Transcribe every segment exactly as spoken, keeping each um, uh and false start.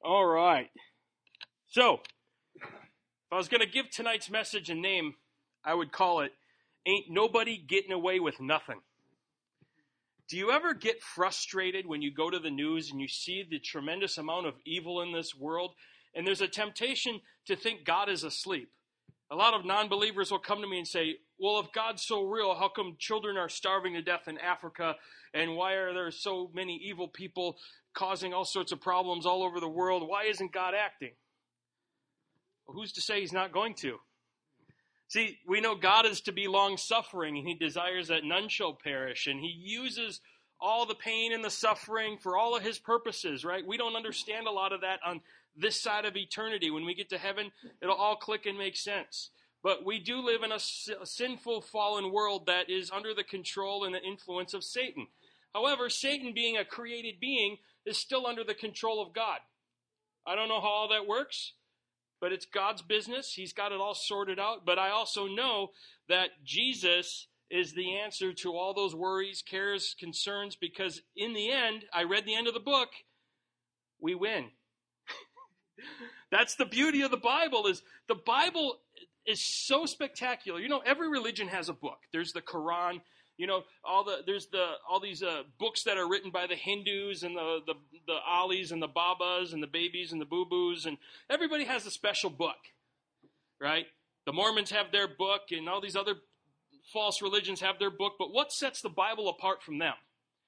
All right. So, if I was going to give tonight's message a name, I would call it, Ain't Nobody Getting Away with Nothing. Do you ever get frustrated when you go to the news and you see the tremendous amount of evil in this world, and there's a temptation to think God is asleep? A lot of non-believers will come to me and say, well, if God's so real, how come children are starving to death in Africa, and why are there so many evil people causing all sorts of problems all over the world? Why isn't God acting? Well, who's to say he's not going to? See, we know God is to be long-suffering, and he desires that none shall perish, and he uses all the pain and the suffering for all of his purposes, right? We don't understand a lot of that on this side of eternity. When we get to heaven, it'll all click and make sense. But we do live in a sinful, fallen world that is under the control and the influence of Satan. However, Satan, being a created being, is still under the control of God. I don't know how all that works, but it's God's business. He's got it all sorted out. But I also know that Jesus is the answer to all those worries, cares, concerns, because in the end, I read the end of the book, we win. That's the beauty of the Bible, is the Bible is so spectacular. You know, every religion has a book. There's the Quran. You know, all the there's the all these uh, books that are written by the Hindus and the, the the Alis and the Babas and the babies and the boo-boos, and everybody has a special book, right? The Mormons have their book, and all these other false religions have their book. But what sets the Bible apart from them?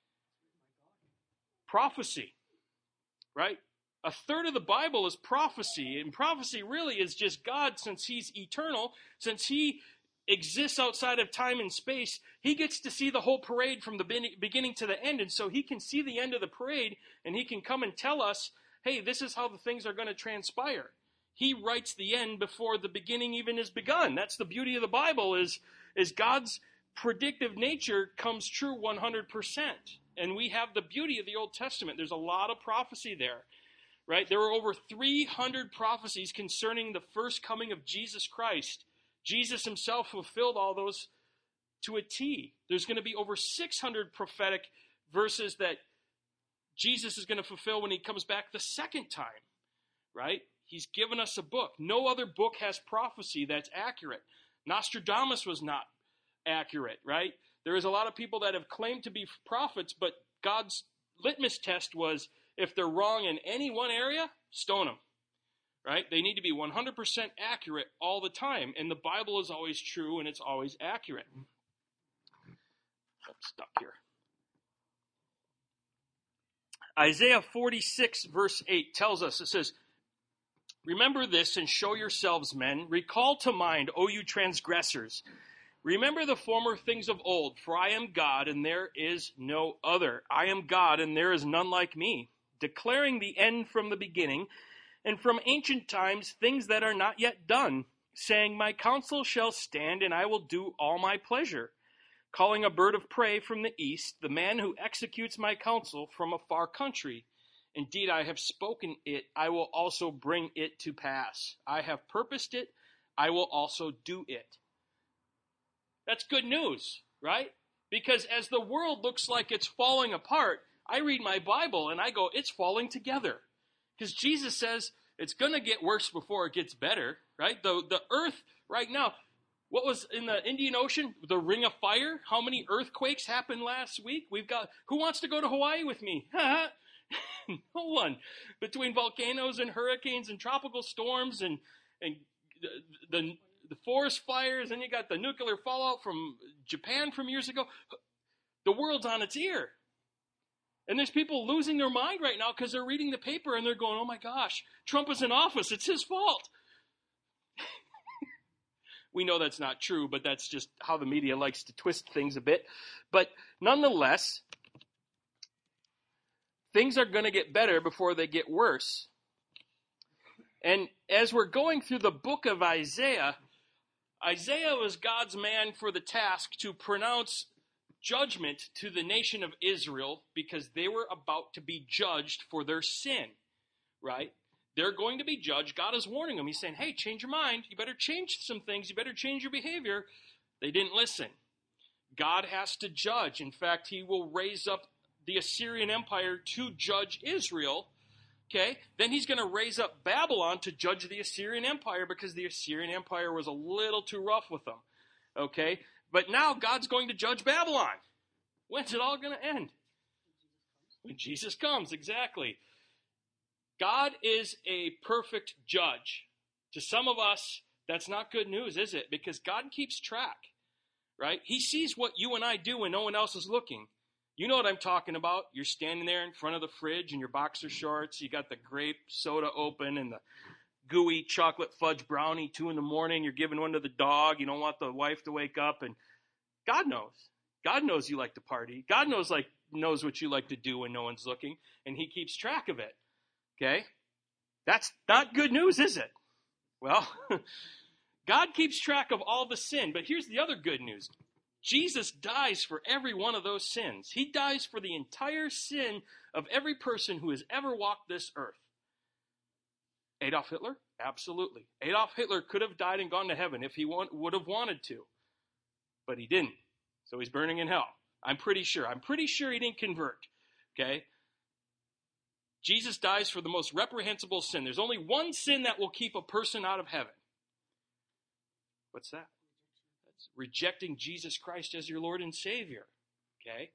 Prophecy, right? A third of the Bible is prophecy, and prophecy really is just God, since he's eternal, since he exists outside of time and space, he gets to see the whole parade from the beginning to the end, and so he can see the end of the parade, and he can come and tell us, hey, this is how the things are going to transpire. He writes the end before the beginning even is begun. That's the beauty of the Bible, is, is God's predictive nature comes true one hundred percent, and we have the beauty of the Old Testament. There's a lot of prophecy there. Right? There were over three hundred prophecies concerning the first coming of Jesus Christ. Jesus himself fulfilled all those to a T. There's going to be over six hundred prophetic verses that Jesus is going to fulfill when he comes back the second time. Right? He's given us a book. No other book has prophecy that's accurate. Nostradamus was not accurate, right? There is a lot of people that have claimed to be prophets, but God's litmus test was, if they're wrong in any one area, stone them, right? They need to be one hundred percent accurate all the time, and the Bible is always true, and it's always accurate. I'm stuck here. Isaiah forty-six, verse eight tells us, it says, remember this and show yourselves, men. Recall to mind, O you transgressors. Remember the former things of old, for I am God, and there is no other. I am God, and there is none like me, declaring the end from the beginning, and from ancient times things that are not yet done, saying, my counsel shall stand, and I will do all my pleasure, calling a bird of prey from the east, the man who executes my counsel from a far country. Indeed, I have spoken it, I will also bring it to pass. I have purposed it, I will also do it. That's good news, right? Because as the world looks like it's falling apart, I read my Bible and I go, it's falling together. Because Jesus says it's going to get worse before it gets better, right? The, the earth right now, what was in the Indian Ocean? The Ring of Fire? How many earthquakes happened last week? We've got, who wants to go to Hawaii with me? No one. Between volcanoes and hurricanes and tropical storms and, and the, the, the forest fires, and you got the nuclear fallout from Japan from years ago. The world's on its ear. And there's people losing their mind right now because they're reading the paper and they're going, oh my gosh, Trump is in office. It's his fault. We know that's not true, but that's just how the media likes to twist things a bit. But nonetheless, things are going to get better before they get worse. And as we're going through the book of Isaiah, Isaiah was God's man for the task to pronounce judgment to the nation of Israel because they were about to be judged for their sin, right? They're going to be judged. God is warning them. He's saying, hey, change your mind. You better change some things. You better change your behavior. They didn't listen. God has to judge. In fact, he will raise up the Assyrian Empire to judge Israel. Okay, then he's going to raise up Babylon to judge the Assyrian Empire because the Assyrian Empire was a little too rough with them. Okay, but now God's going to judge Babylon. When's it all going to end? When Jesus comes, exactly. God is a perfect judge. To some of us, that's not good news, is it? Because God keeps track, right? He sees what you and I do when no one else is looking. You know what I'm talking about. You're standing there in front of the fridge in your boxer shorts. You got the grape soda open and the gooey chocolate fudge brownie, two in the morning. You're giving one to the dog. You don't want the wife to wake up. And God knows. God knows you like to party. God knows like knows what you like to do when no one's looking. And he keeps track of it. Okay? That's not good news, is it? Well, God keeps track of all the sin. But here's the other good news. Jesus dies for every one of those sins. He dies for the entire sin of every person who has ever walked this earth. Adolf Hitler? Absolutely. Adolf Hitler could have died and gone to heaven if he want, would have wanted to. But he didn't. So he's burning in hell. I'm pretty sure. I'm pretty sure he didn't convert. Okay? Jesus dies for the most reprehensible sin. There's only one sin that will keep a person out of heaven. What's that? Rejecting Jesus Christ as your Lord and Savior. Okay?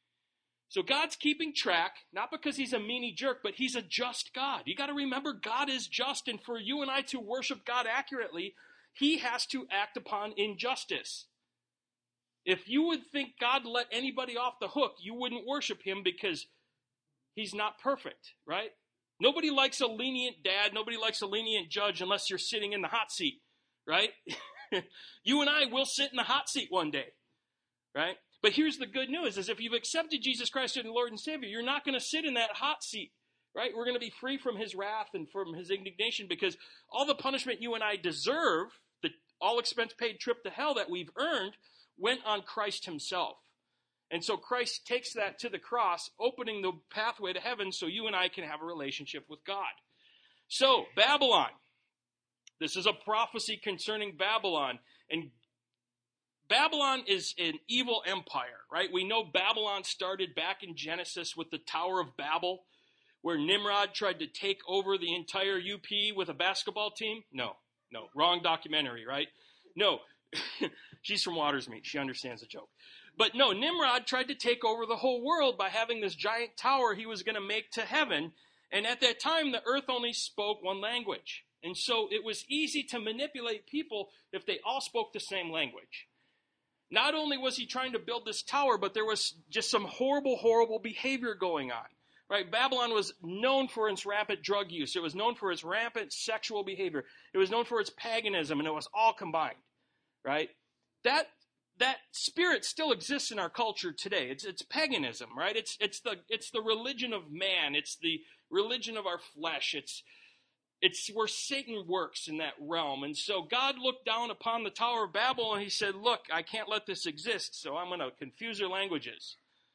So God's keeping track, not because he's a meanie jerk, but he's a just God. You got to remember God is just, and for you and I to worship God accurately, he has to act upon injustice. If you would think God let anybody off the hook, you wouldn't worship him because he's not perfect, right? Nobody likes a lenient dad, nobody likes a lenient judge unless you're sitting in the hot seat, right? You and I will sit in the hot seat one day, right? But here's the good news, is if you've accepted Jesus Christ as your Lord and Savior, you're not going to sit in that hot seat, right? We're going to be free from his wrath and from his indignation because all the punishment you and I deserve, the all expense paid trip to hell that we've earned, went on Christ himself. And so Christ takes that to the cross, opening the pathway to heaven so you and I can have a relationship with God. So, Babylon. This is a prophecy concerning Babylon. And Babylon is an evil empire, right? We know Babylon started back in Genesis with the Tower of Babel, where Nimrod tried to take over the entire U P with a basketball team. No, no, wrong documentary, right? No, she's from Watersmeet. She understands the joke. But no, Nimrod tried to take over the whole world by having this giant tower he was going to make to heaven. And at that time, the earth only spoke one language. And so it was easy to manipulate people if they all spoke the same language. Not only was he trying to build this tower, but there was just some horrible, horrible behavior going on. Right? Babylon was known for its rampant drug use. It was known for its rampant sexual behavior. It was known for its paganism, and it was all combined. Right? That that spirit still exists in our culture today. It's it's paganism, right? It's it's the it's the religion of man. It's the religion of our flesh. It's It's where Satan works in that realm. And so God looked down upon the Tower of Babel and he said, look, I can't let this exist, so I'm going to confuse your languages.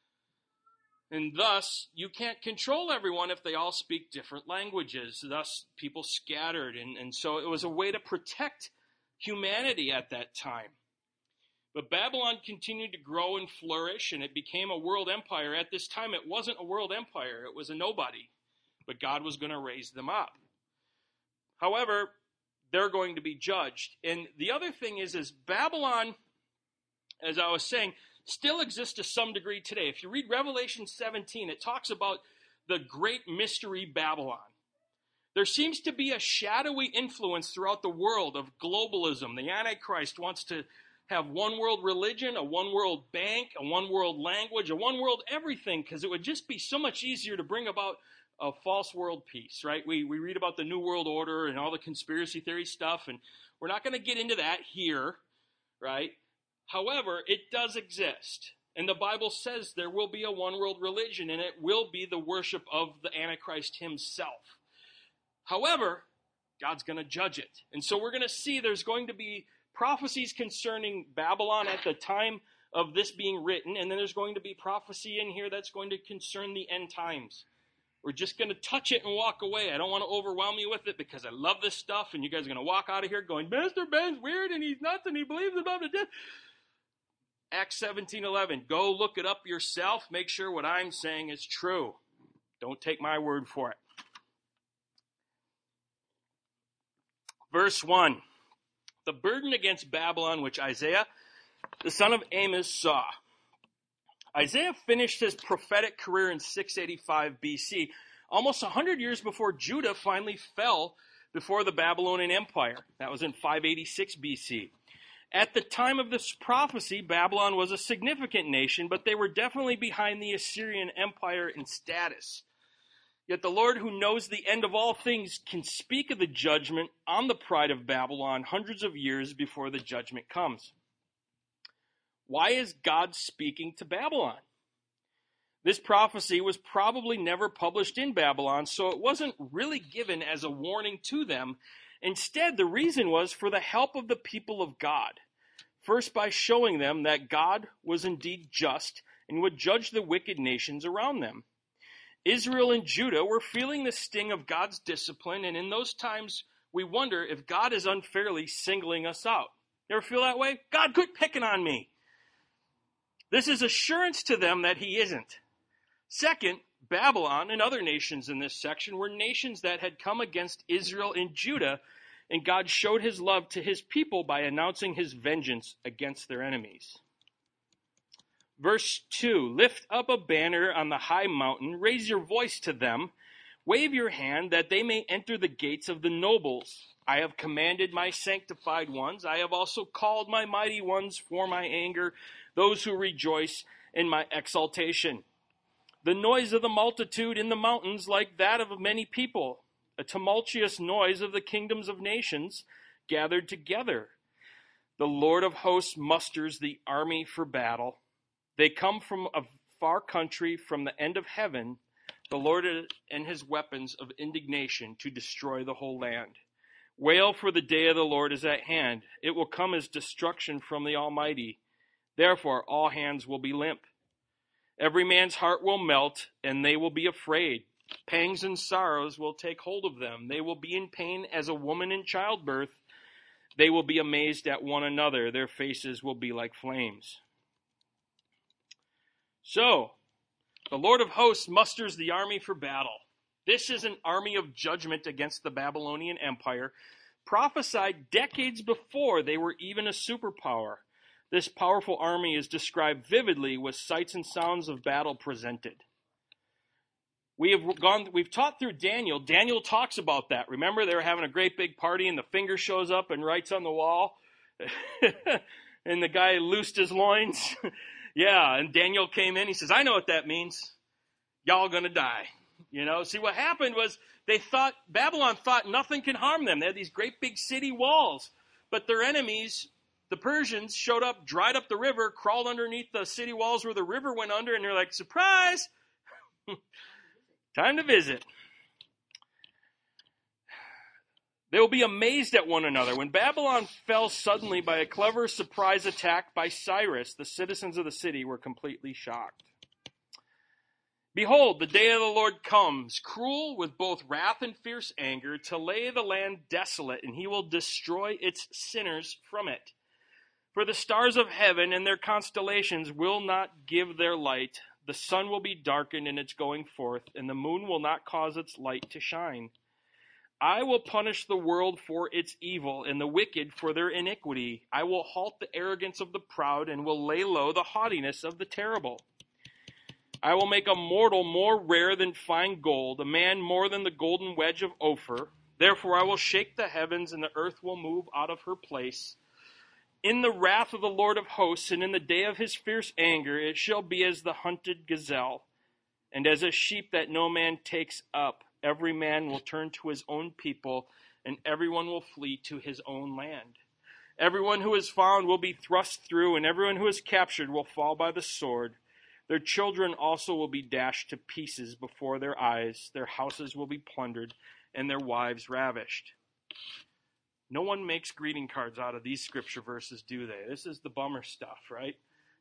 And thus, you can't control everyone if they all speak different languages. Thus, people scattered. And, and so it was a way to protect humanity at that time. But Babylon continued to grow and flourish, and it became a world empire. At this time, it wasn't a world empire. It was a nobody. But God was going to raise them up. However, they're going to be judged. And the other thing is, is Babylon, as I was saying, still exists to some degree today. If you read Revelation seventeen, it talks about the great mystery Babylon. There seems to be a shadowy influence throughout the world of globalism. The Antichrist wants to have one world religion, a one world bank, a one world language, a one world everything, because it would just be so much easier to bring about a false world peace, right? We we read about the New World Order and all the conspiracy theory stuff, and we're not going to get into that here, right? However, it does exist. And the Bible says there will be a one world religion, and it will be the worship of the Antichrist himself. However, God's going to judge it. And so we're going to see there's going to be prophecies concerning Babylon at the time of this being written, and then there's going to be prophecy in here that's going to concern the end times. We're just going to touch it and walk away. I don't want to overwhelm you with it because I love this stuff, and you guys are going to walk out of here going, Mister Ben's weird, and he's nuts, and he believes about the death. Acts seventeen eleven. Go look it up yourself. Make sure what I'm saying is true. Don't take my word for it. Verse one, the burden against Babylon which Isaiah, the son of Amos, saw. Isaiah finished his prophetic career in six eighty-five B C, almost one hundred years before Judah finally fell before the Babylonian Empire. That was in five eighty-six B C. At the time of this prophecy, Babylon was a significant nation, but they were definitely behind the Assyrian Empire in status. Yet the Lord, who knows the end of all things, can speak of the judgment on the pride of Babylon hundreds of years before the judgment comes. Why is God speaking to Babylon? This prophecy was probably never published in Babylon, so it wasn't really given as a warning to them. Instead, the reason was for the help of the people of God. First, by showing them that God was indeed just and would judge the wicked nations around them. Israel and Judah were feeling the sting of God's discipline, and in those times, we wonder if God is unfairly singling us out. You ever feel that way? God, quit picking on me. This is assurance to them that he isn't. Second, Babylon and other nations in this section were nations that had come against Israel and Judah, and God showed his love to his people by announcing his vengeance against their enemies. Verse two, lift up a banner on the high mountain, raise your voice to them, wave your hand that they may enter the gates of the nobles. I have commanded my sanctified ones. I have also called my mighty ones for my anger, those who rejoice in my exaltation. The noise of the multitude in the mountains like that of many people, a tumultuous noise of the kingdoms of nations gathered together. The Lord of hosts musters the army for battle. They come from a far country, from the end of heaven, the Lord and his weapons of indignation to destroy the whole land. Wail, for the day of the Lord is at hand. It will come as destruction from the Almighty. Therefore all hands will be limp. Every man's heart will melt, and they will be afraid. Pangs and sorrows will take hold of them. They will be in pain as a woman in childbirth. They will be amazed at one another. Their faces will be like flames. So, the Lord of hosts musters the army for battle. This is an army of judgment against the Babylonian Empire, prophesied decades before they were even a superpower. This powerful army is described vividly with sights and sounds of battle presented. We have gone, we've taught through Daniel. Daniel talks about that. Remember, they were having a great big party, and the finger shows up and writes on the wall, and the guy loosed his loins. Yeah, and Daniel came in. He says, I know what that means. Y'all gonna die. You know, see what happened was they thought, Babylon thought nothing can harm them. They had these great big city walls. But their enemies, the Persians, showed up, dried up the river, crawled underneath the city walls where the river went under, and they're like, surprise! Time to visit. They will be amazed at one another. When Babylon fell suddenly by a clever surprise attack by Cyrus, the citizens of the city were completely shocked. Behold, the day of the Lord comes, cruel with both wrath and fierce anger, to lay the land desolate, and he will destroy its sinners from it. For the stars of heaven and their constellations will not give their light. The sun will be darkened in its going forth, and the moon will not cause its light to shine. I will punish the world for its evil and the wicked for their iniquity. I will halt the arrogance of the proud and will lay low the haughtiness of the terrible. I will make a mortal more rare than fine gold, a man more than the golden wedge of Ophir. Therefore I will shake the heavens, and the earth will move out of her place. In the wrath of the Lord of hosts, and in the day of his fierce anger, it shall be as the hunted gazelle, and as a sheep that no man takes up. Every man will turn to his own people, and everyone will flee to his own land. Everyone who is found will be thrust through, and everyone who is captured will fall by the sword. Their children also will be dashed to pieces before their eyes. Their houses will be plundered, and their wives ravished. No one makes greeting cards out of these scripture verses, do they? This is the bummer stuff, right?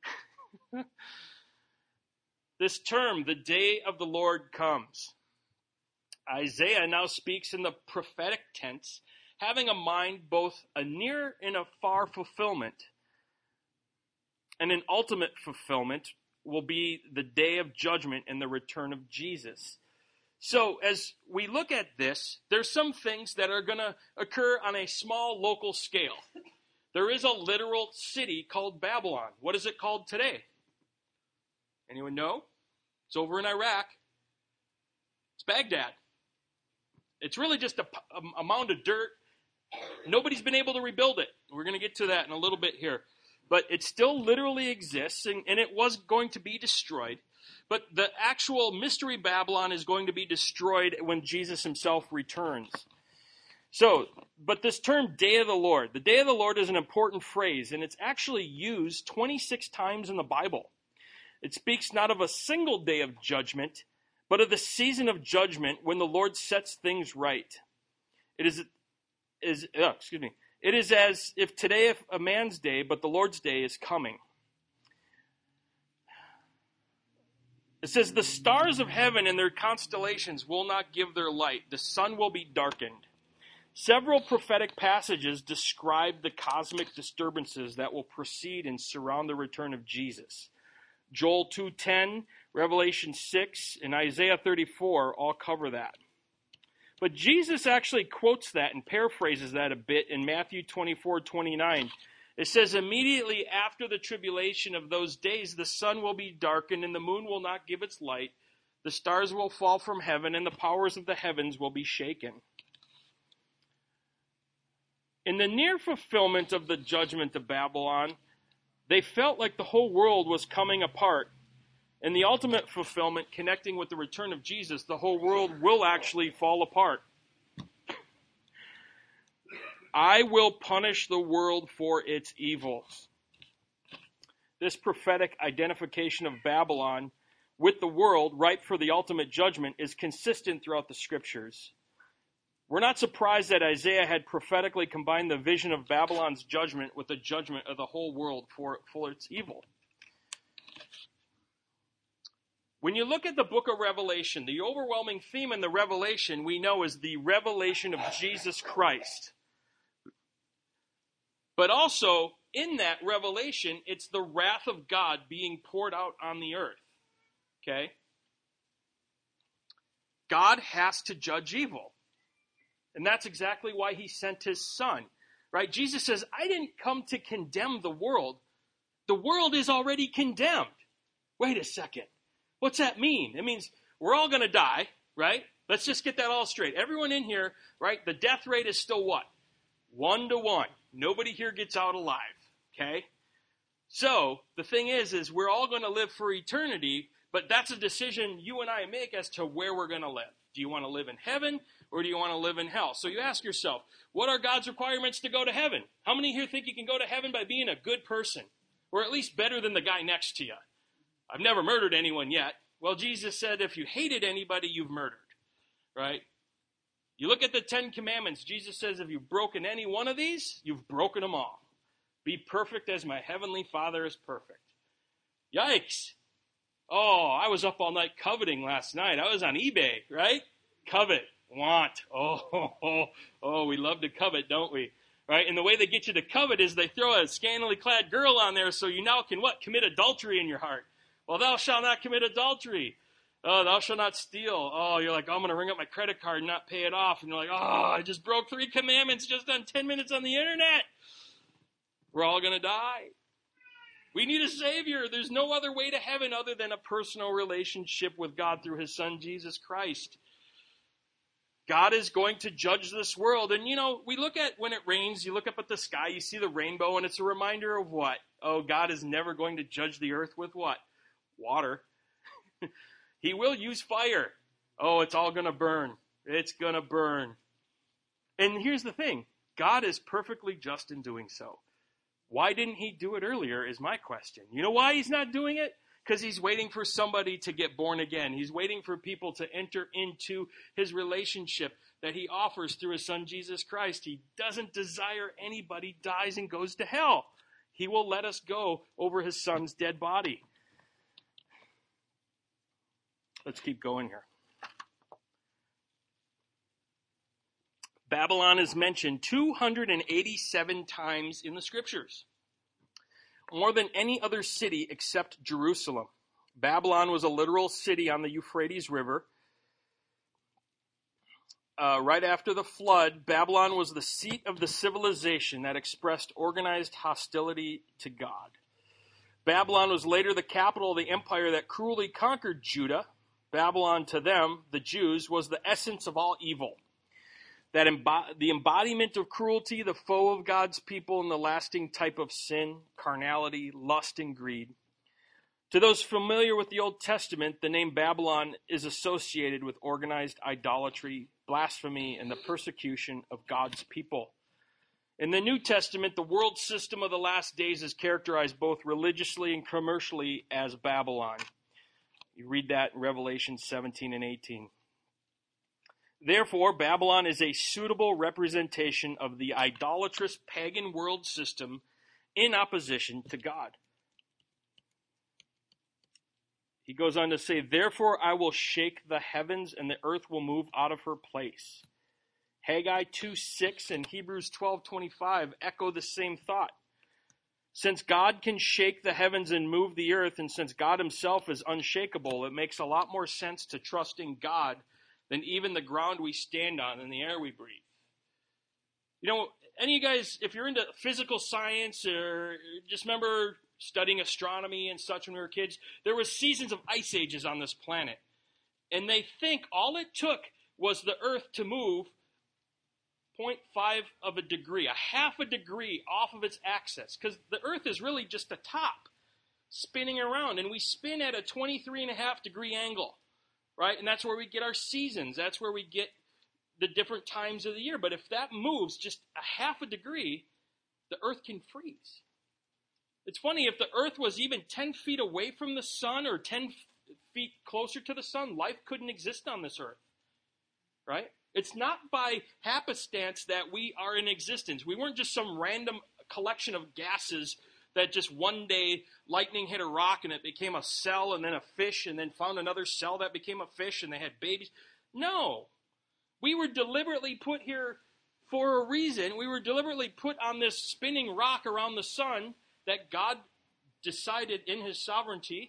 This term, the day of the Lord comes. Isaiah now speaks in the prophetic tense, having in mind both a near and a far fulfillment. And an ultimate fulfillment will be the day of judgment and the return of Jesus. So as we look at this, there's some things that are going to occur on a small local scale. There is a literal city called Babylon. What is it called today? Anyone know? It's over in Iraq. It's Baghdad. It's really just a, a, a mound of dirt. Nobody's been able to rebuild it. We're going to get to that in a little bit here. But it still literally exists, and, and it was going to be destroyed. But the actual mystery Babylon is going to be destroyed when Jesus himself returns. So, but this term, Day of the Lord, the Day of the Lord is an important phrase, and it's actually used twenty-six times in the Bible. It speaks not of a single day of judgment, but of the season of judgment when the Lord sets things right. It is, is uh, excuse me. It is as if today is a man's day, but the Lord's day is coming. It says, the stars of heaven and their constellations will not give their light. The sun will be darkened. Several prophetic passages describe the cosmic disturbances that will precede and surround the return of Jesus. Joel two ten, Revelation six, and Isaiah thirty-four all cover that. But Jesus actually quotes that and paraphrases that a bit in Matthew twenty-four twenty-nine. It says, immediately after the tribulation of those days, the sun will be darkened and the moon will not give its light. The stars will fall from heaven and the powers of the heavens will be shaken. In the near fulfillment of the judgment of Babylon, they felt like the whole world was coming apart. In the ultimate fulfillment, connecting with the return of Jesus, the whole world will actually fall apart. I will punish the world for its evils. This prophetic identification of Babylon with the world, ripe for the ultimate judgment, is consistent throughout the scriptures. We're not surprised that Isaiah had prophetically combined the vision of Babylon's judgment with the judgment of the whole world for, for its evil. When you look at the book of Revelation, the overwhelming theme in the Revelation we know is the revelation of Jesus Christ. But also, in that revelation, it's the wrath of God being poured out on the earth. Okay? God has to judge evil. And that's exactly why he sent his son. Right? Jesus says, I didn't come to condemn the world. The world is already condemned. Wait a second. What's that mean? It means we're all going to die, right? Let's just get that all straight. Everyone in here, right? The death rate is still what? One to one. Nobody here gets out alive, okay? So the thing is, is we're all going to live for eternity, but that's a decision you and I make as to where we're going to live. Do you want to live in heaven or do you want to live in hell? So you ask yourself, what are God's requirements to go to heaven? How many here think you can go to heaven by being a good person or at least better than the guy next to you? I've never murdered anyone yet. Well, Jesus said if you hated anybody, you've murdered, right? You look at the Ten Commandments. Jesus says if you've broken any one of these, you've broken them all. Be perfect as my heavenly Father is perfect. Yikes. Oh, I was up all night coveting last night. I was on eBay, right? Covet, want. Oh, oh, oh, oh, we love to covet, don't we? Right? And the way they get you to covet is they throw a scantily clad girl on there so you now can what? Commit adultery in your heart. Well, thou shalt not commit adultery. Oh, thou shalt not steal. Oh, you're like, oh, I'm going to ring up my credit card and not pay it off. And you're like, oh, I just broke three commandments just on ten minutes on the internet. We're all going to die. We need a Savior. There's no other way to heaven other than a personal relationship with God through his Son, Jesus Christ. God is going to judge this world. And, you know, we look at when it rains, you look up at the sky, you see the rainbow, and it's a reminder of what? Oh, God is never going to judge the earth with what? Water. He will use fire. Oh, it's all going to burn. It's going to burn. And here's the thing. God is perfectly just in doing so. Why didn't he do it earlier is my question. You know why he's not doing it? Because he's waiting for somebody to get born again. He's waiting for people to enter into his relationship that he offers through his Son, Jesus Christ. He doesn't desire anybody dies and goes to hell. He will let us go over his Son's dead body. Let's keep going here. Babylon is mentioned two hundred eighty-seven times in the scriptures. More than any other city except Jerusalem. Babylon was a literal city on the Euphrates River. uh, right after the flood, Babylon was the seat of the civilization that expressed organized hostility to God. Babylon was later the capital of the empire that cruelly conquered Judah. Babylon, to them, the Jews, was the essence of all evil. That embo- the embodiment of cruelty, the foe of God's people, and the lasting type of sin, carnality, lust, and greed. To those familiar with the Old Testament, the name Babylon is associated with organized idolatry, blasphemy, and the persecution of God's people. In the New Testament, the world system of the last days is characterized both religiously and commercially as Babylon. You read that in Revelation seventeen and eighteen. Therefore, Babylon is a suitable representation of the idolatrous pagan world system in opposition to God. He goes on to say, therefore I will shake the heavens and the earth will move out of her place. Haggai two six and Hebrews twelve twenty-five echo the same thought. Since God can shake the heavens and move the earth, and since God himself is unshakable, it makes a lot more sense to trust in God than even the ground we stand on and the air we breathe. You know, any of you guys, if you're into physical science or just remember studying astronomy and such when we were kids, there was seasons of ice ages on this planet. And they think all it took was the earth to move zero point five of a degree, a half a degree off of its axis, because the earth is really just a top spinning around, and we spin at a twenty-three and a half degree angle, right? And that's where we get our seasons. That's where we get the different times of the year. But if that moves just a half a degree, the earth can freeze. It's funny, if the earth was even ten feet away from the sun or ten feet closer to the sun, life couldn't exist on this earth, right? It's not by happenstance that we are in existence. We weren't just some random collection of gases that just one day lightning hit a rock and it became a cell and then a fish and then found another cell that became a fish and they had babies. No. We were deliberately put here for a reason. We were deliberately put on this spinning rock around the sun that God decided in his sovereignty,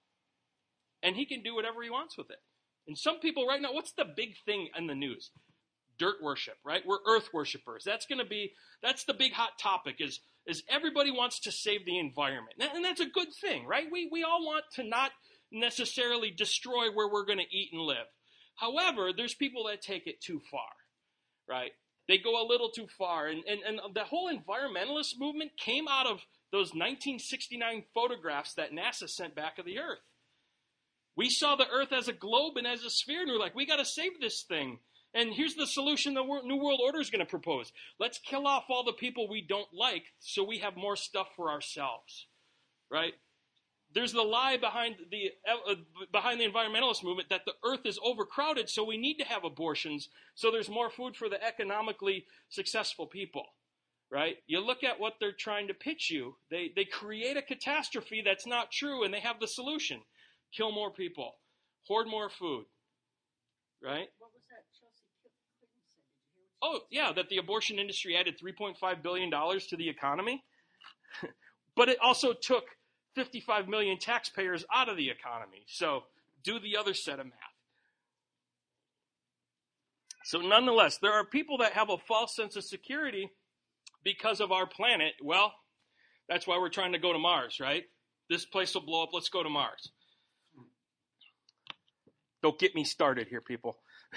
and he can do whatever he wants with it. And some people right now, what's the big thing in the news? Dirt worship, right? We're earth worshipers. That's going to be, that's the big hot topic is, is everybody wants to save the environment. And that's a good thing, right? We, we all want to not necessarily destroy where we're going to eat and live. However, there's people that take it too far, right? They go a little too far. And, and, and the whole environmentalist movement came out of those nineteen sixty-nine photographs that NASA sent back of the earth. We saw the earth as a globe and as a sphere, and we're like, we got to save this thing. And here's the solution the New World Order is going to propose. Let's kill off all the people we don't like so we have more stuff for ourselves, right? There's the lie behind the uh, behind the environmentalist movement that the earth is overcrowded, so we need to have abortions so there's more food for the economically successful people, right? You look at what they're trying to pitch you. They, they create a catastrophe that's not true, and they have the solution. Kill more people. Hoard more food. Right? What was that Chelsea Clinton said? Did you hear what she Oh, yeah, that the abortion industry added three point five billion dollars to the economy. But it also took fifty-five million taxpayers out of the economy. So do the other set of math. So nonetheless, there are people that have a false sense of security because of our planet. Well, that's why we're trying to go to Mars, right? This place will blow up. Let's go to Mars. Don't get me started here, people.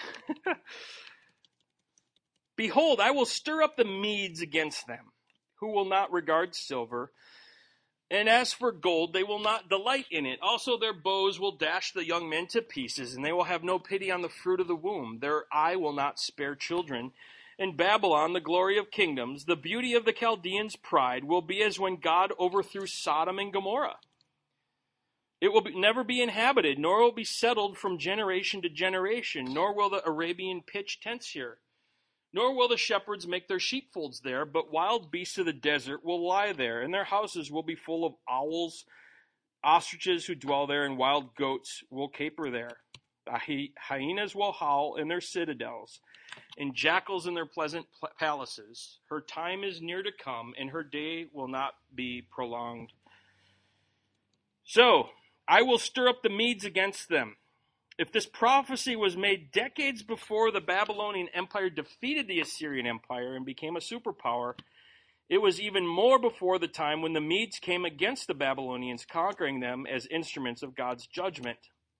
Behold, I will stir up the Medes against them, who will not regard silver. And as for gold, they will not delight in it. Also their bows will dash the young men to pieces, and they will have no pity on the fruit of the womb. Their eye will not spare children. In Babylon, the glory of kingdoms, the beauty of the Chaldeans' pride, will be as when God overthrew Sodom and Gomorrah. It will be, never be inhabited, nor will be settled from generation to generation, nor will the Arabian pitch tents here. Nor will the shepherds make their sheepfolds there, but wild beasts of the desert will lie there, and their houses will be full of owls, ostriches who dwell there, and wild goats will caper there. The hyenas will howl in their citadels, and jackals in their pleasant palaces. Her time is near to come, and her day will not be prolonged. So, I will stir up the Medes against them, If this prophecy was made decades before the Babylonian Empire defeated the Assyrian Empire and became a superpower, it was even more before the time when the Medes came against the Babylonians, conquering them as instruments of God's judgment.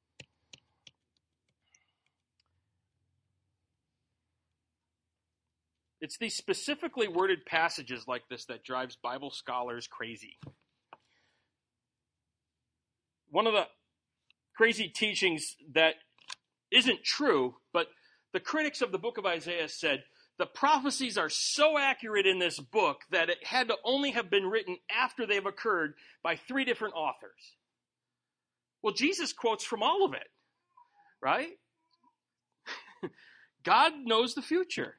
It's these specifically worded passages like this that drives Bible scholars crazy. One of the crazy teachings that isn't true, but the critics of the book of Isaiah said, the prophecies are so accurate in this book that it had to only have been written after they've occurred by three different authors. Well, Jesus quotes from all of it, right? God knows the future.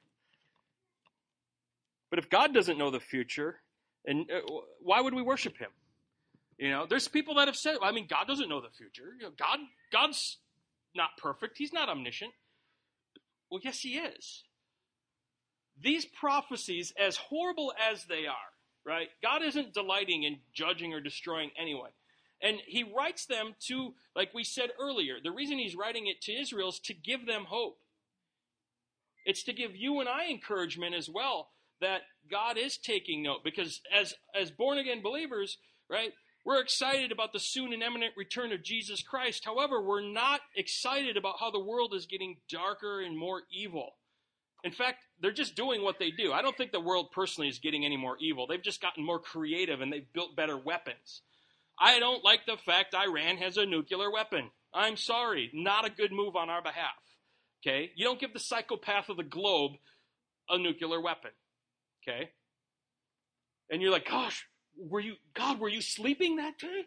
But if God doesn't know the future, and uh, why would we worship him? You know, there's people that have said, I mean, God doesn't know the future. You know, God, God's not perfect. He's not omniscient. Well, yes, he is. These prophecies, as horrible as they are, right? God isn't delighting in judging or destroying anyone. And he writes them to, like we said earlier, the reason he's writing it to Israel is to give them hope. It's to give you and I encouragement as well that God is taking note. Because as, as born-again believers, right, we're excited about the soon and imminent return of Jesus Christ. However, we're not excited about how the world is getting darker and more evil. In fact, they're just doing what they do. I don't think the world personally is getting any more evil. They've just gotten more creative and they've built better weapons. I don't like the fact Iran has a nuclear weapon. I'm sorry. Not a good move on our behalf. Okay? You don't give the psychopath of the globe a nuclear weapon. Okay? And you're like, gosh, were you, God, were you sleeping that day?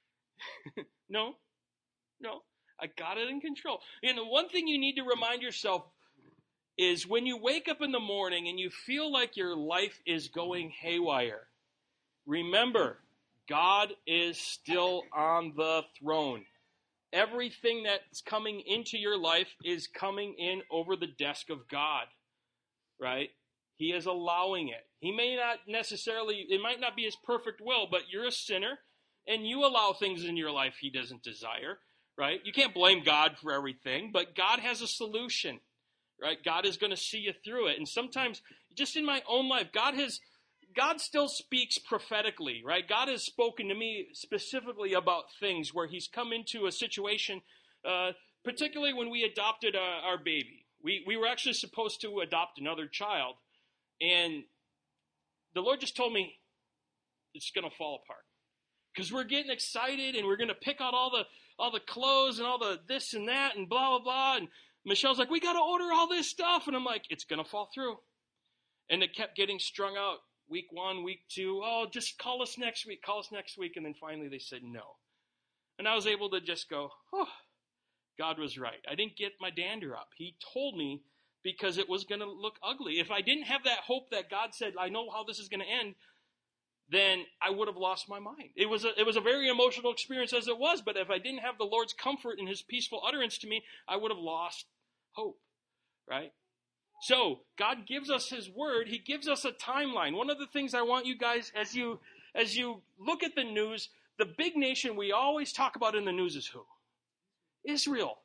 No. No. I got it in control. And the one thing you need to remind yourself is when you wake up in the morning and you feel like your life is going haywire, remember, God is still on the throne. Everything that's coming into your life is coming in over the desk of God, right? He is allowing it. He may not necessarily, it might not be his perfect will, but you're a sinner and you allow things in your life he doesn't desire, right? You can't blame God for everything, but God has a solution. Right? God is going to see you through it. And sometimes, just in my own life, God has, God still speaks prophetically, right? God has spoken to me specifically about things where he's come into a situation, uh, particularly when we adopted uh, our baby. We, we were actually supposed to adopt another child. And the Lord just told me, it's going to fall apart. Because we're getting excited and we're going to pick out all the, all the clothes and all the this and that and blah, blah, blah. And Michelle's like, we got to order all this stuff. And I'm like, it's going to fall through. And it kept getting strung out week one, week two. Oh, just call us next week, call us next week. And then finally they said no. And I was able to just go, oh, God was right. I didn't get my dander up. He told me because it was going to look ugly. If I didn't have that hope that God said, I know how this is going to end, then I would have lost my mind. It was a, it was a very emotional experience as it was, but if I didn't have the Lord's comfort and his peaceful utterance to me, I would have lost hope, right? So God gives us his word. He gives us a timeline. One of the things I want you guys, as you as you look at the news, the big nation we always talk about in the news is who? Israel.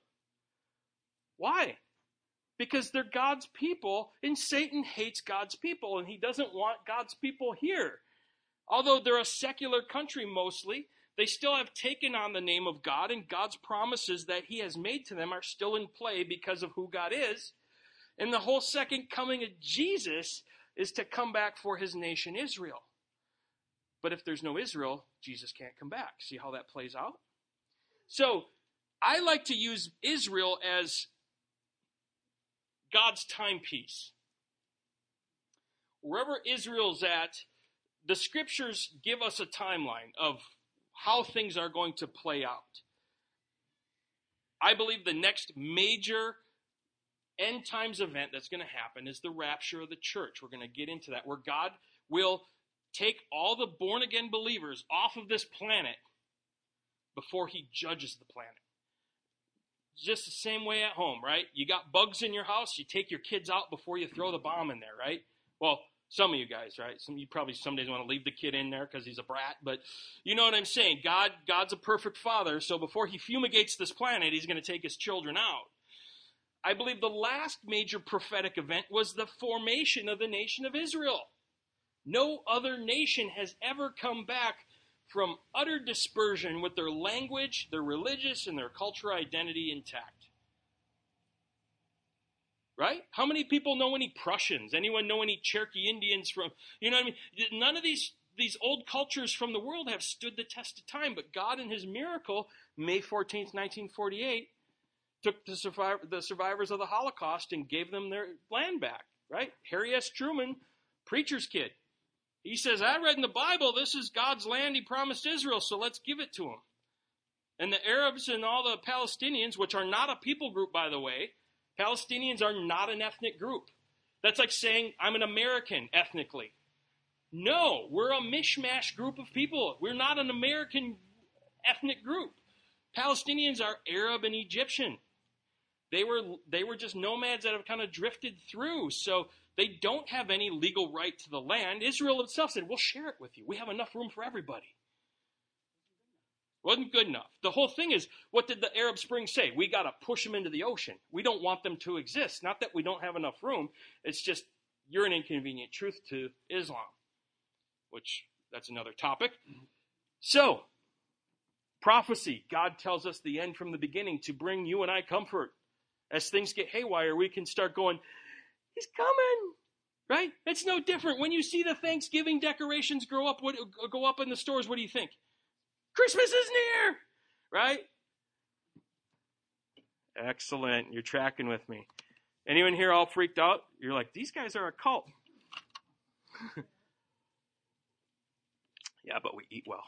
Why? Because they're God's people, and Satan hates God's people, and he doesn't want God's people here. Although they're a secular country mostly, they still have taken on the name of God, and God's promises that he has made to them are still in play because of who God is. And the whole second coming of Jesus is to come back for his nation Israel. But if there's no Israel, Jesus can't come back. See how that plays out? So I like to use Israel as God's timepiece. Wherever Israel's at, the scriptures give us a timeline of how things are going to play out. I believe the next major end times event that's going to happen is the rapture of the church. We're going to get into that, where God will take all the born-again believers off of this planet before he judges the planet. Just the same way at home, right? You got bugs in your house, you take your kids out before you throw the bomb in there, right? Well, Some of you guys, right? Some you probably some days want to leave the kid in there because he's a brat, but you know what I'm saying. God, God's a perfect father, so before he fumigates this planet, he's going to take his children out. I believe the last major prophetic event was the formation of the nation of Israel. No other nation has ever come back from utter dispersion with their language, their religious, and their cultural identity intact. Right? How many people know any Prussians? Anyone know any Cherokee Indians from, you know what I mean? None of these, these old cultures from the world have stood the test of time, but God in his miracle, May fourteenth, nineteen forty-eight, took the, survivor, the survivors of the Holocaust and gave them their land back, right? Harry S. Truman, preacher's kid. He says, I read in the Bible, this is God's land he promised Israel, so let's give it to him. And the Arabs and all the Palestinians, which are not a people group, by the way, Palestinians are not an ethnic group. That's like saying I'm an American ethnically. No, we're a mishmash group of people. We're not an American ethnic group. Palestinians are Arab and Egyptian. They were they were just nomads that have kind of drifted through. So they don't have any legal right to the land. Israel itself said, we'll share it with you. We have enough room for everybody. Wasn't good enough. The whole thing is, what did the Arab Spring say? We got to push them into the ocean. We don't want them to exist. Not that we don't have enough room. It's just you're an inconvenient truth to Islam, which that's another topic. So, prophecy. God tells us the end from the beginning to bring you and I comfort. As things get haywire, we can start going, he's coming, right? It's no different. When you see the Thanksgiving decorations grow up, what, go up in the stores, what do you think? Christmas is near, right? Excellent. You're tracking with me. Anyone here all freaked out? You're like, these guys are a cult. Yeah, but we eat well.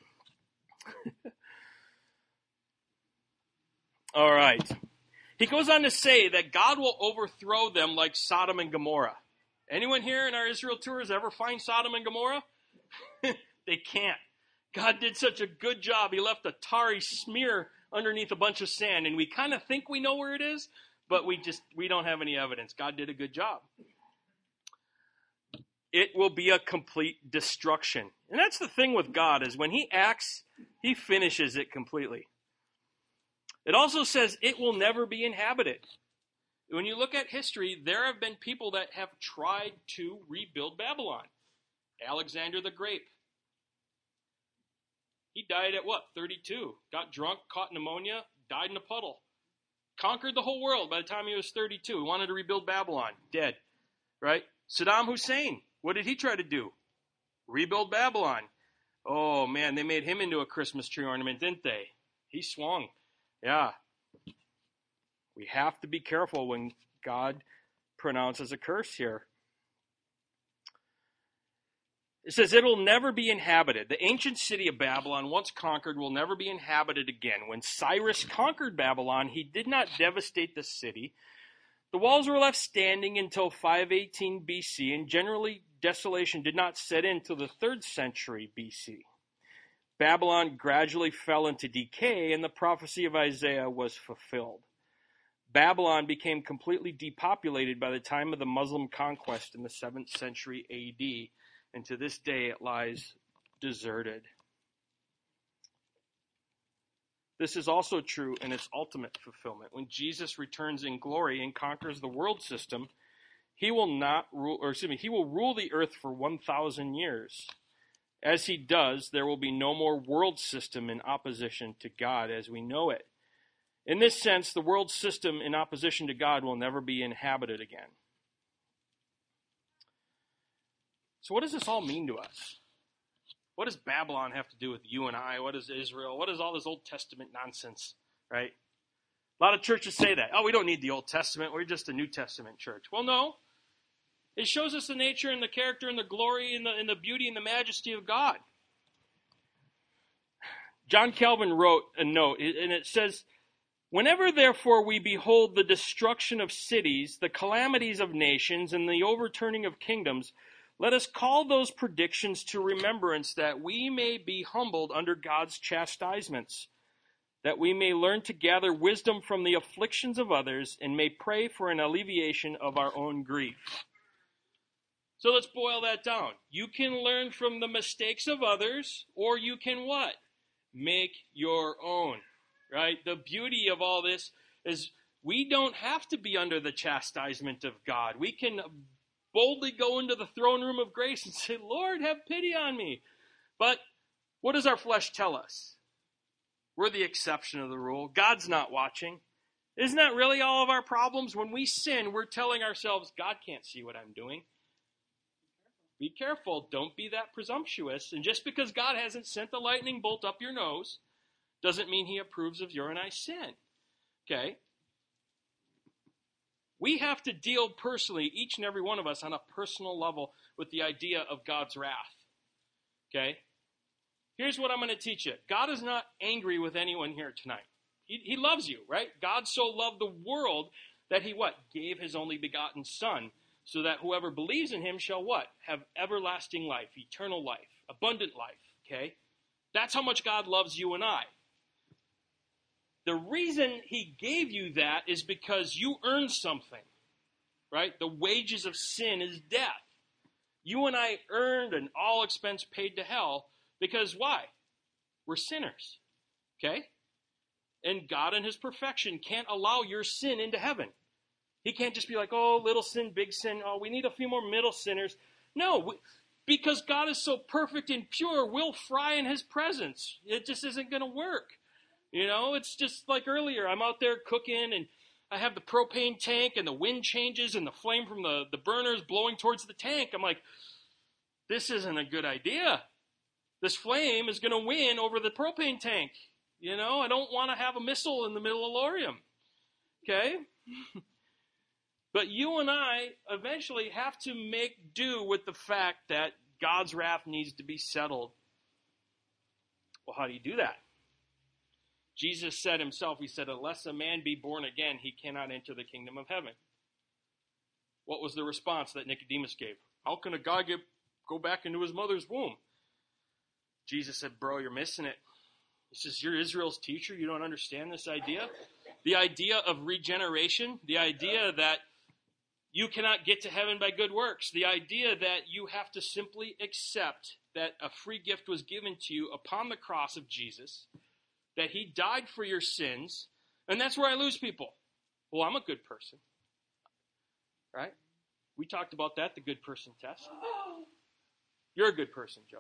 All right. He goes on to say that God will overthrow them like Sodom and Gomorrah. Anyone here in our Israel tours ever find Sodom and Gomorrah? They can't. God did such a good job. He left a tarry smear underneath a bunch of sand, and we kind of think we know where it is, but we just we don't have any evidence. God did a good job. It will be a complete destruction. And that's the thing with God, is when he acts, he finishes it completely. It also says it will never be inhabited. When you look at history, there have been people that have tried to rebuild Babylon. Alexander the Great. He died at what, thirty-two? Got drunk, caught pneumonia, died in a puddle. Conquered the whole world by the time he was thirty-two. He wanted to rebuild Babylon. Dead. Right? Saddam Hussein. What did he try to do? Rebuild Babylon. Oh, man, they made him into a Christmas tree ornament, didn't they? He swung. Yeah. We have to be careful when God pronounces a curse here. It says it will never be inhabited. The ancient city of Babylon, once conquered, will never be inhabited again. When Cyrus conquered Babylon, he did not devastate the city. The walls were left standing until five eighteen B C, and generally desolation did not set in until the third century B C. Babylon gradually fell into decay, and the prophecy of Isaiah was fulfilled. Babylon became completely depopulated by the time of the Muslim conquest in the seventh century A D, and to this day it lies deserted. This is also true in its ultimate fulfillment. When Jesus returns in glory and conquers the world system, he will not rule, or excuse me, he will rule the earth for one thousand years. As he does, there will be no more world system in opposition to God as we know it. In this sense, the world system in opposition to God will never be inhabited again. So what does this all mean to us? What does Babylon have to do with you and I? What does Israel? What is all this Old Testament nonsense, right? A lot of churches say that. Oh, we don't need the Old Testament. We're just a New Testament church. Well, no. It shows us the nature and the character and the glory and the, and the beauty and the majesty of God. John Calvin wrote a note, and it says, "Whenever, therefore, we behold the destruction of cities, the calamities of nations, and the overturning of kingdoms, let us call those predictions to remembrance, that we may be humbled under God's chastisements, that we may learn to gather wisdom from the afflictions of others, and may pray for an alleviation of our own grief." So let's boil that down. You can learn from the mistakes of others, or you can what? Make your own, right? The beauty of all this is we don't have to be under the chastisement of God. We can boldly go into the throne room of grace and say, Lord, have pity on me. But what does our flesh tell us? We're the exception of the rule. God's not watching. Isn't that really all of our problems? When we sin, we're telling ourselves, God can't see what I'm doing. Be careful. Don't be that presumptuous. And just because God hasn't sent the lightning bolt up your nose doesn't mean he approves of your and I sin. Okay? We have to deal personally, each and every one of us, on a personal level with the idea of God's wrath. Okay? Here's what I'm going to teach you. God is not angry with anyone here tonight. He, he loves you, right? God so loved the world that he what? Gave his only begotten Son, so that whoever believes in him shall what? Have everlasting life, eternal life, abundant life, okay? That's how much God loves you and I. The reason he gave you that is because you earned something, right? The wages of sin is death. You and I earned an all expense paid to hell because why? We're sinners, okay? And God in his perfection can't allow your sin into heaven. He can't just be like, oh, little sin, big sin. Oh, we need a few more middle sinners. No, we, because God is so perfect and pure, we'll fry in his presence. It just isn't going to work. You know, it's just like earlier. I'm out there cooking, and I have the propane tank, and the wind changes, and the flame from the, the burner is blowing towards the tank. I'm like, this isn't a good idea. This flame is going to win over the propane tank. You know, I don't want to have a missile in the middle of Lorium. Okay? But you and I eventually have to make do with the fact that God's wrath needs to be settled. Well, how do you do that? Jesus said himself, he said, unless a man be born again, he cannot enter the kingdom of heaven. What was the response that Nicodemus gave? How can a guy get, go back into his mother's womb? Jesus said, bro, you're missing it. He says, you're Israel's teacher. You don't understand this idea? The idea of regeneration, the idea that you cannot get to heaven by good works. The idea that you have to simply accept that a free gift was given to you upon the cross of Jesus, that he died for your sins, and that's where I lose people. Well, I'm a good person. Right? We talked about that, the good person test. You're a good person, Joe.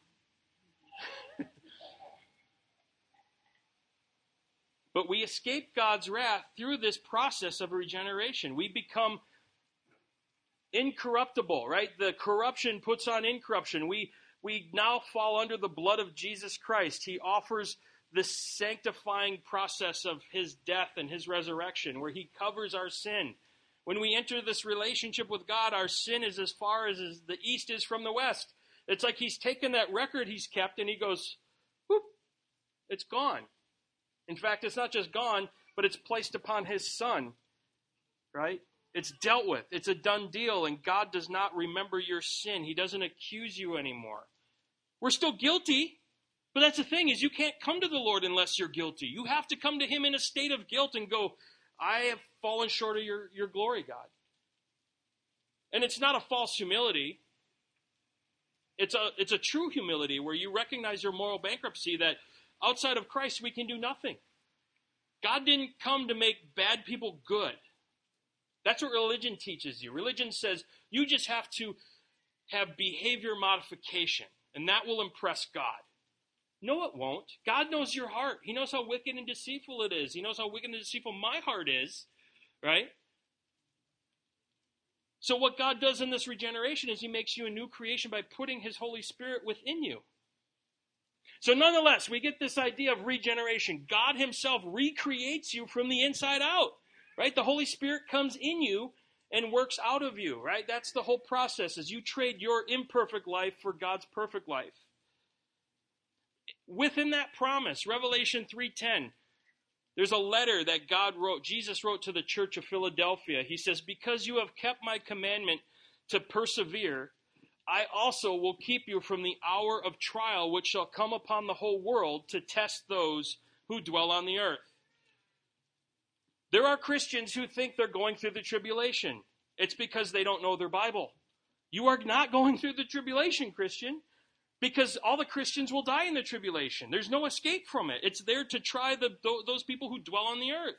But we escape God's wrath through this process of regeneration. We become incorruptible, right? The corruption puts on incorruption. We we now fall under the blood of Jesus Christ. He offers this sanctifying process of his death and his resurrection, where he covers our sin. When we enter this relationship with God, our sin is as far as the east is from the west. It's like he's taken that record he's kept and he goes, whoop, it's gone. In fact, it's not just gone, but it's placed upon his Son, right? It's dealt with. It's a done deal, and God does not remember your sin. He doesn't accuse you anymore. We're still guilty, but that's the thing, is you can't come to the Lord unless you're guilty. You have to come to him in a state of guilt and go, I have fallen short of your, your glory, God. And it's not a false humility. It's a, it's a true humility where you recognize your moral bankruptcy, that outside of Christ, we can do nothing. God didn't come to make bad people good. That's what religion teaches you. Religion says you just have to have behavior modification, and that will impress God. No, it won't. God knows your heart. He knows how wicked and deceitful it is. He knows how wicked and deceitful my heart is, right? So what God does in this regeneration is he makes you a new creation by putting his Holy Spirit within you. So nonetheless, we get this idea of regeneration. God himself recreates you from the inside out, right? The Holy Spirit comes in you and works out of you, right? That's the whole process, is you trade your imperfect life for God's perfect life. Within that promise, Revelation three ten, there's a letter that God wrote, Jesus wrote to the church of Philadelphia. He says, because you have kept my commandment to persevere, I also will keep you from the hour of trial which shall come upon the whole world to test those who dwell on the earth. There are Christians who think they're going through the tribulation. It's because they don't know their Bible. You are not going through the tribulation, Christian, because all the Christians will die in the tribulation. There's no escape from it. It's there to try the, those people who dwell on the earth.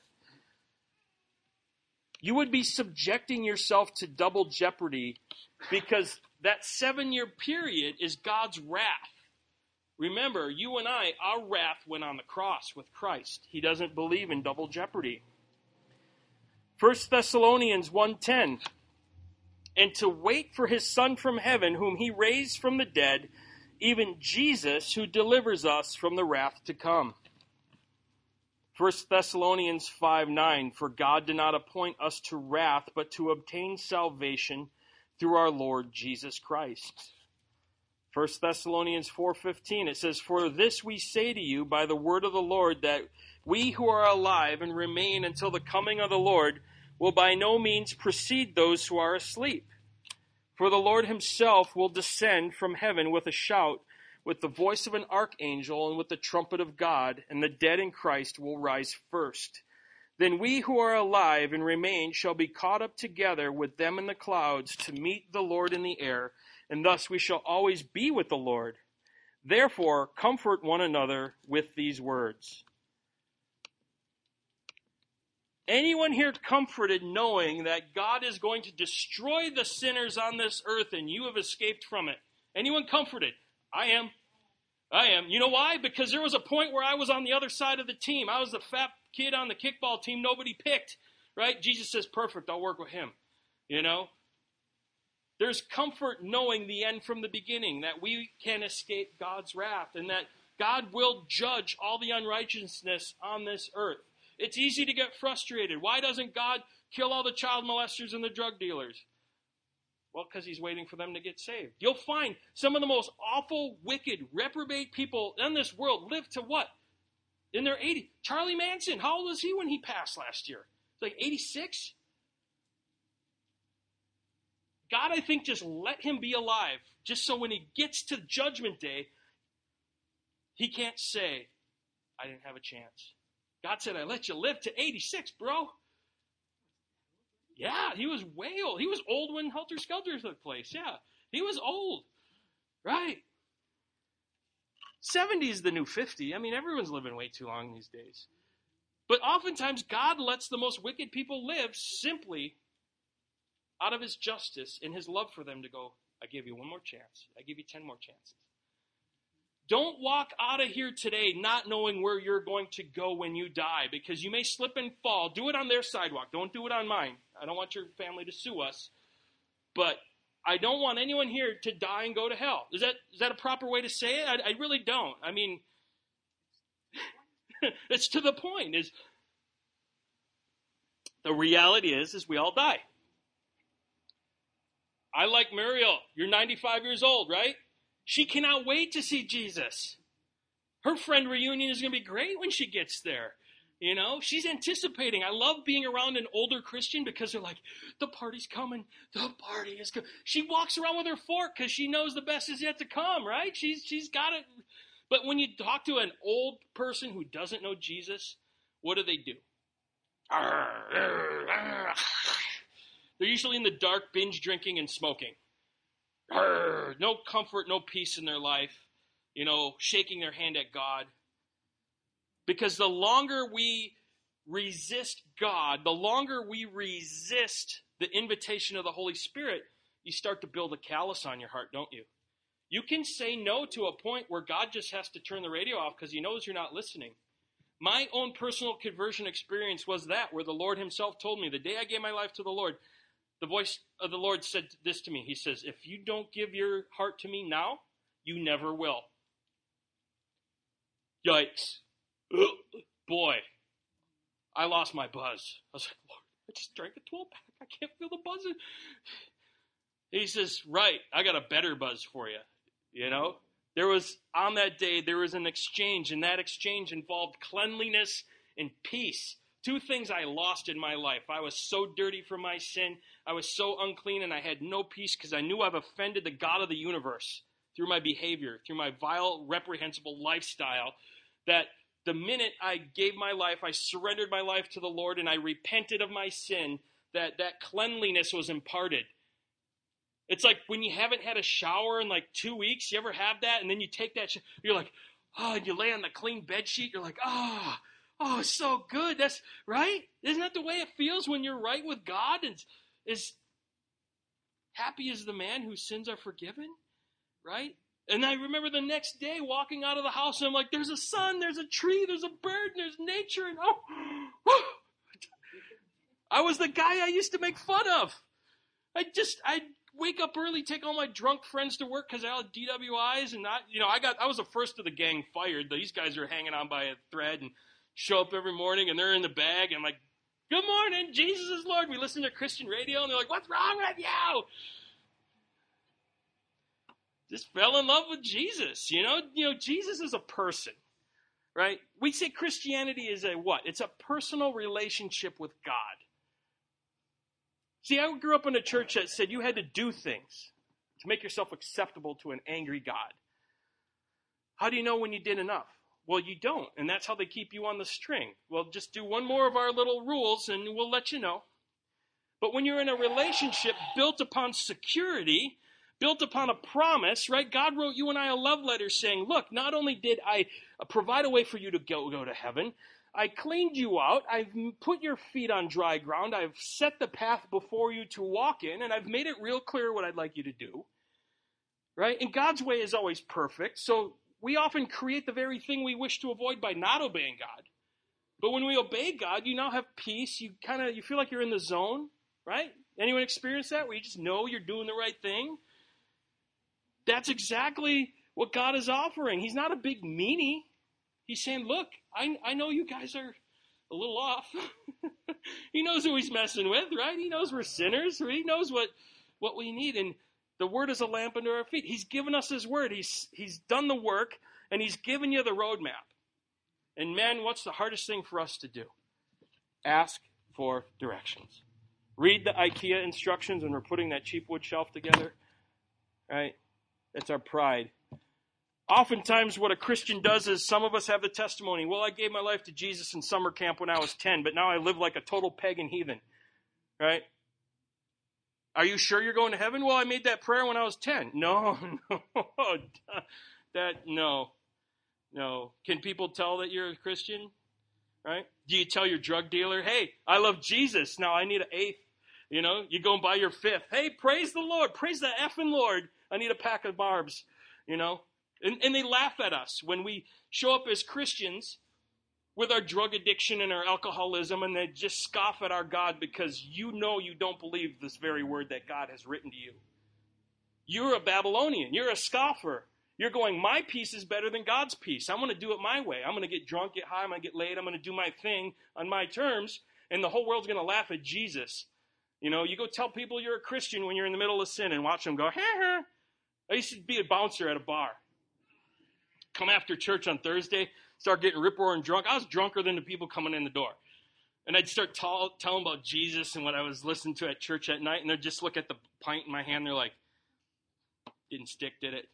You would be subjecting yourself to double jeopardy because that seven-year period is God's wrath. Remember, you and I, our wrath went on the cross with Christ. He doesn't believe in double jeopardy. First Thessalonians one ten, and to wait for his Son from heaven, whom he raised from the dead, even Jesus, who delivers us from the wrath to come. First Thessalonians five nine, for God did not appoint us to wrath, but to obtain salvation through our Lord Jesus Christ. First Thessalonians four fifteen, it says, for this we say to you by the word of the Lord, that we who are alive and remain until the coming of the Lord will by no means precede those who are asleep. For the Lord himself will descend from heaven with a shout, with the voice of an archangel, and with the trumpet of God, and the dead in Christ will rise first. Then we who are alive and remain shall be caught up together with them in the clouds to meet the Lord in the air, and thus we shall always be with the Lord. Therefore, comfort one another with these words. Anyone here comforted knowing that God is going to destroy the sinners on this earth and you have escaped from it? Anyone comforted? I am. I am. You know why? Because there was a point where I was on the other side of the team. I was the fat kid on the kickball team nobody picked, right? Jesus says, perfect, I'll work with him. You know? There's comfort knowing the end from the beginning, that we can escape God's wrath and that God will judge all the unrighteousness on this earth. It's easy to get frustrated. Why doesn't God kill all the child molesters and the drug dealers? Well, because he's waiting for them to get saved. You'll find some of the most awful, wicked, reprobate people in this world live to what? In their eighties. Charlie Manson, how old was he when he passed last year? Like eighty-six? God, I think, just let him be alive, just so when he gets to Judgment Day, he can't say, I didn't have a chance. God said, I let you live to eighty-six, bro. Yeah, he was way old. He was old when Helter Skelter took place. Yeah, he was old. Right. seventy is the new fifty. I mean, everyone's living way too long these days. But oftentimes, God lets the most wicked people live simply out of his justice and his love for them to go, I give you one more chance. I give you ten more chances. Don't walk out of here today not knowing where you're going to go when you die, because you may slip and fall. Do it on their sidewalk. Don't do it on mine. I don't want your family to sue us. But I don't want anyone here to die and go to hell. Is that is that a proper way to say it? I, I really don't. I mean, it's to the point. Is the reality is, is we all die. I like Muriel. You're ninety-five years old, right? She cannot wait to see Jesus. Her friend reunion is going to be great when she gets there. You know, she's anticipating. I love being around an older Christian because they're like, the party's coming. The party is coming. She walks around with her fork because she knows the best is yet to come, right? She's She's got it. But when you talk to an old person who doesn't know Jesus, what do they do? They're usually in the dark, binge drinking and smoking. No comfort, no peace in their life, you know, shaking their hand at God. Because the longer we resist God, the longer we resist the invitation of the Holy Spirit, you start to build a callus on your heart, don't you? You can say no to a point where God just has to turn the radio off because he knows you're not listening. My own personal conversion experience was that, where the Lord himself told me, the day I gave my life to the Lord, the voice of the Lord said this to me. He says, if you don't give your heart to me now, you never will. Yikes. Boy, I lost my buzz. I was like, Lord, I just drank a twelve pack. I can't feel the buzz. He says, right, I got a better buzz for you. You know, there was, on that day, there was an exchange, and that exchange involved cleanliness and peace. Two things I lost in my life. I was so dirty from my sin. I was so unclean, and I had no peace because I knew I've offended the God of the universe through my behavior, through my vile, reprehensible lifestyle, that the minute I gave my life, I surrendered my life to the Lord, and I repented of my sin, that that cleanliness was imparted. It's like when you haven't had a shower in like two weeks. You ever have that? And then you take that, sh- you're like, oh, and you lay on the clean bed sheet. You're like, oh, oh, so good. That's right. Isn't that the way it feels when you're right with God? And is happy is the man whose sins are forgiven, right? And I remember the next day walking out of the house, and I'm like, there's a sun, there's a tree, there's a bird, and there's nature, and oh, oh. I was the guy I used to make fun of. I just, I'd wake up early, take all my drunk friends to work because I had D W Is, and not, you know, I got, I was the first of the gang fired. These guys are hanging on by a thread and show up every morning, and they're in the bag. And I'm like, good morning, Jesus is Lord. We listen to Christian radio, and they're like, what's wrong with you? Just fell in love with Jesus, you know? You know, Jesus is a person, right? We say Christianity is a what? It's a personal relationship with God. See, I grew up in a church that said you had to do things to make yourself acceptable to an angry God. How do you know when you did enough? Well, you don't, and that's how they keep you on the string. Well, just do one more of our little rules, and we'll let you know. But when you're in a relationship built upon security, built upon a promise, right? God wrote you and I a love letter saying, look, not only did I provide a way for you to go, go to heaven, I cleaned you out, I've put your feet on dry ground, I've set the path before you to walk in, and I've made it real clear what I'd like you to do, right? And God's way is always perfect, so we often create the very thing we wish to avoid by not obeying God. But when we obey God, you now have peace, you kind of, you feel like you're in the zone, right? Anyone experience that, where you just know you're doing the right thing? That's exactly what God is offering. He's not a big meanie. He's saying, look, I, I know you guys are a little off. He knows who he's messing with, right? He knows we're sinners. He knows what, what we need. And the word is a lamp under our feet. He's given us his word. He's, he's done the work, and he's given you the roadmap. And man, what's the hardest thing for us to do? Ask for directions. Read the IKEA instructions when we're putting that cheap wood shelf together, right? That's our pride. Oftentimes what a Christian does is some of us have the testimony, well, I gave my life to Jesus in summer camp when I was ten, but now I live like a total pagan heathen, right? Are you sure you're going to heaven? Well, I made that prayer when I was ten. No, no, that, no, no. Can people tell that you're a Christian, right? Do you tell your drug dealer, hey, I love Jesus, now I need an eighth? You know, you go and buy your fifth. Hey, praise the Lord, praise the effing Lord, I need a pack of barbs, you know? And, and they laugh at us when we show up as Christians with our drug addiction and our alcoholism, and they just scoff at our God because you know you don't believe this very word that God has written to you. You're a Babylonian. You're a scoffer. You're going, my peace is better than God's peace. I'm going to do it my way. I'm going to get drunk, get high, I'm going to get laid, I'm going to do my thing on my terms, and the whole world's going to laugh at Jesus. You know, you go tell people you're a Christian when you're in the middle of sin and watch them go, ha ha. I used to be a bouncer at a bar. Come after church on Thursday, start getting rip-roaring drunk. I was drunker than the people coming in the door. And I'd start tell, telling about Jesus and what I was listening to at church at night, and they'd just look at the pint in my hand. They're like, didn't stick, did it?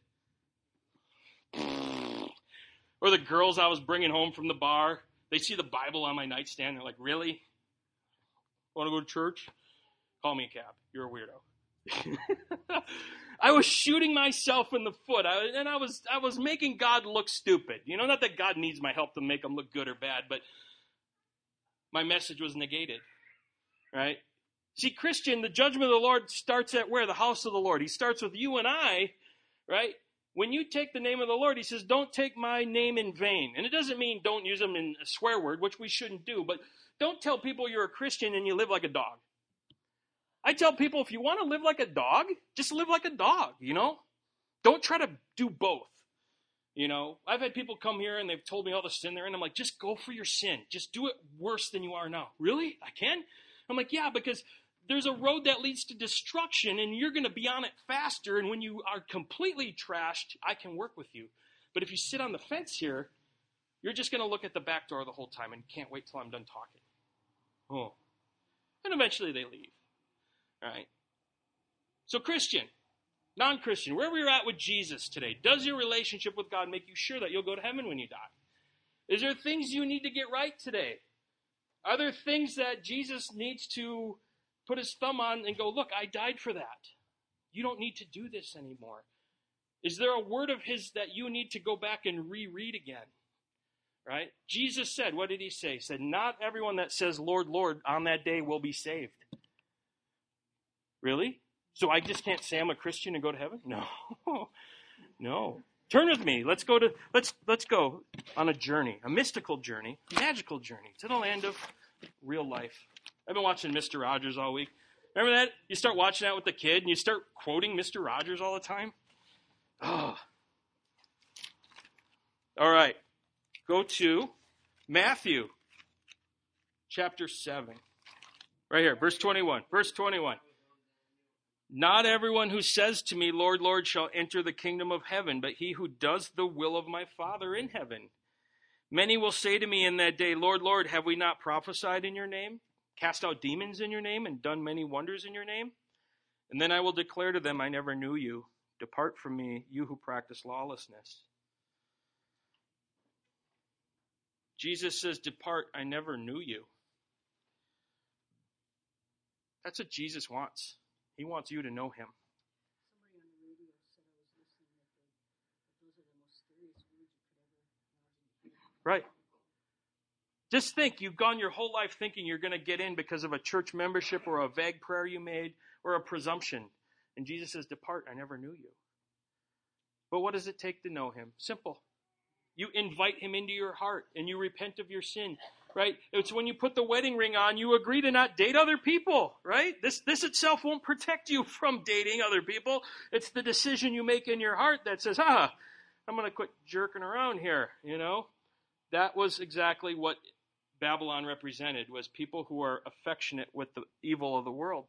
Or the girls I was bringing home from the bar, they see the Bible on my nightstand. They're like, really? Want to go to church? Call me a cab. You're a weirdo. I was shooting myself in the foot, I, and I was I was making God look stupid. You know, not that God needs my help to make him look good or bad, but my message was negated, right? See, Christian, the judgment of the Lord starts at where? The house of the Lord. He starts with you and I, right? When you take the name of the Lord, he says, don't take my name in vain. And it doesn't mean don't use them in a swear word, which we shouldn't do, but don't tell people you're a Christian and you live like a dog. I tell people, if you want to live like a dog, just live like a dog, you know? Don't try to do both, you know? I've had people come here and they've told me all the sin they're in. I'm like, just go for your sin. Just do it worse than you are now. Really? I can? I'm like, yeah, because there's a road that leads to destruction and you're going to be on it faster. And when you are completely trashed, I can work with you. But if you sit on the fence here, you're just going to look at the back door the whole time and can't wait till I'm done talking. Oh. And eventually they leave. All right. So Christian, non-Christian, wherever you're at with Jesus today, does your relationship with God make you sure that you'll go to heaven when you die? Is there things you need to get right today? Are there things that Jesus needs to put his thumb on and go, look, I died for that. You don't need to do this anymore. Is there a word of his that you need to go back and reread again? Right? Jesus said, what did he say? He said, not everyone that says, Lord, Lord, on that day will be saved. Really? So I just can't say I'm a Christian and go to heaven? No. No. Turn with me. Let's go to let's let's go on a journey, a mystical journey, a magical journey to the land of real life. I've been watching Mister Rogers all week. Remember that? You start watching that with the kid and you start quoting Mister Rogers all the time. Oh. All right. Go to Matthew chapter seven. Right here, verse twenty-one. Verse twenty-one. Not everyone who says to me, Lord, Lord, shall enter the kingdom of heaven, but he who does the will of my Father in heaven. Many will say to me in that day, Lord, Lord, have we not prophesied in your name, cast out demons in your name, and done many wonders in your name? And then I will declare to them, I never knew you. Depart from me, you who practice lawlessness. Jesus says, depart, I never knew you. That's what Jesus wants. He wants you to know him. Somebody on the radio said I was listening that, they, that those are the most scariest words you could ever imagine to hear. Right. Just think, you've gone your whole life thinking you're going to get in because of a church membership or a vague prayer you made or a presumption. And Jesus says, depart, I never knew you. But what does it take to know him? Simple. You invite him into your heart and you repent of your sin, right? It's when you put the wedding ring on, you agree to not date other people, right? This, this itself won't protect you from dating other people. It's the decision you make in your heart that says, ah, I'm going to quit jerking around here, you know? That was exactly what Babylon represented, was people who are affectionate with the evil of the world.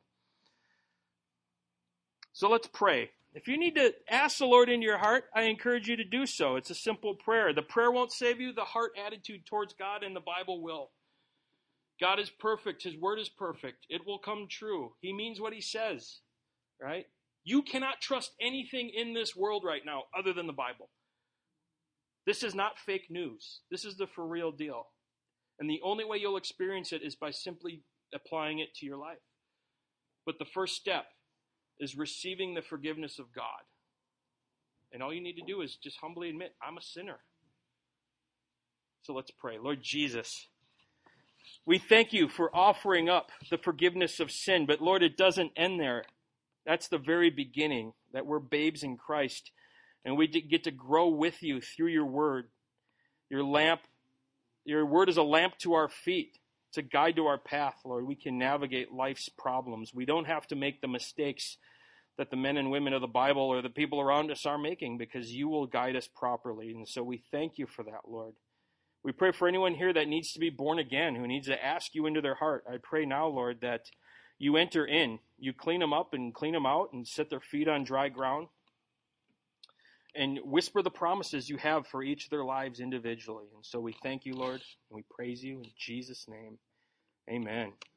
So let's pray. If you need to ask the Lord into your heart, I encourage you to do so. It's a simple prayer. The prayer won't save you. The heart attitude towards God and the Bible will. God is perfect. His word is perfect. It will come true. He means what he says, right? You cannot trust anything in this world right now other than the Bible. This is not fake news. This is the for real deal. And the only way you'll experience it is by simply applying it to your life. But the first step is receiving the forgiveness of God. And all you need to do is just humbly admit, I'm a sinner. So let's pray. Lord Jesus, we thank you for offering up the forgiveness of sin. But Lord, it doesn't end there. That's the very beginning, that we're babes in Christ. And we get to grow with you through your word. Your lamp, your word is a lamp to our feet. It's a guide to our path, Lord. We can navigate life's problems. We don't have to make the mistakes that the men and women of the Bible or the people around us are making, because you will guide us properly. And so we thank you for that, Lord. We pray for anyone here that needs to be born again, who needs to ask you into their heart. I pray now, Lord, that you enter in, you clean them up and clean them out and set their feet on dry ground and whisper the promises you have for each of their lives individually. And so we thank you, Lord, and we praise you in Jesus' name. Amen.